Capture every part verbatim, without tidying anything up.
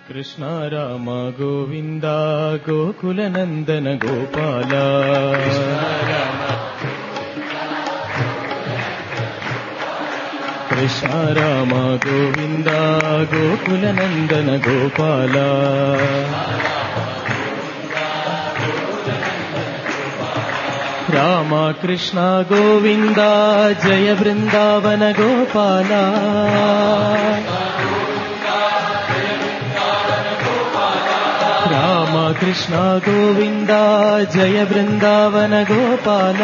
Krishna Rama Govinda Gokula Nandana Gopala Krishna Rama Govinda Gokula Nandana Gopala Rama Krishna Govinda Jaya Brindavana Gopala Rama Krishna Govinda Jaya Brindavana Gopala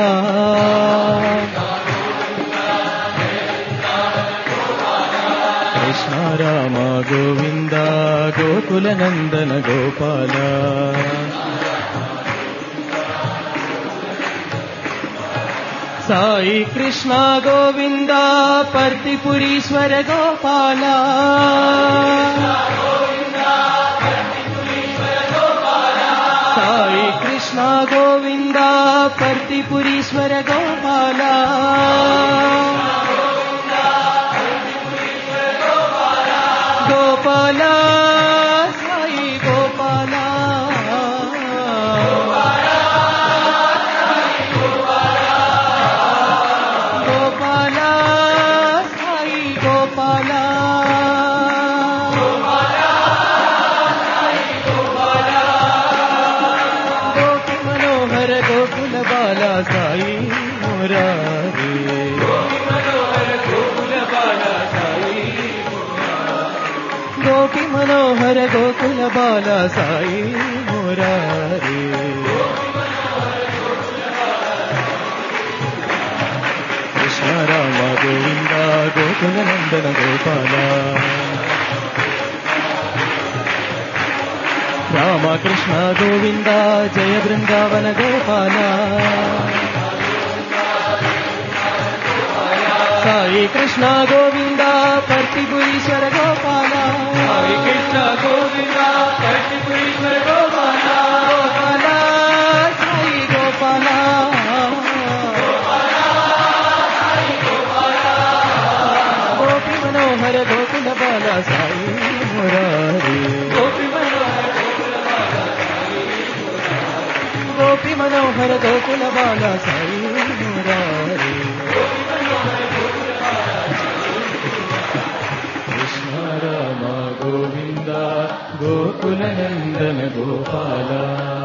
Krishna Rama Govinda Gokula Nandana Gopala Sai Krishna Govinda పర్తిపురీశ్వర Gopala Sai Krishna Govinda పర్తిపురీశ్వర Gopala Gopala Sai Gopala Gopala Sai Gopala Gopi Manohara Gokula Bala Sai Murari Gopi Manohara Gokula Bala Sai Murari Krishna Rama Govinda Gokula Nandana Gopala Rama Krishna Govinda Jaya Brindavana Gopala Sai Krishna Govinda పర్తిపురీశ్వర Gopala Sai Krishna Govinda పర్తిపురీశ్వర Gopala Gopala Sai Gopala Gopi Manohara Gokula Bala Sai Murari Gopi Manohara Gokula Bala Sai Murari Krishna Rama Govinda Gokula Nandana Gopala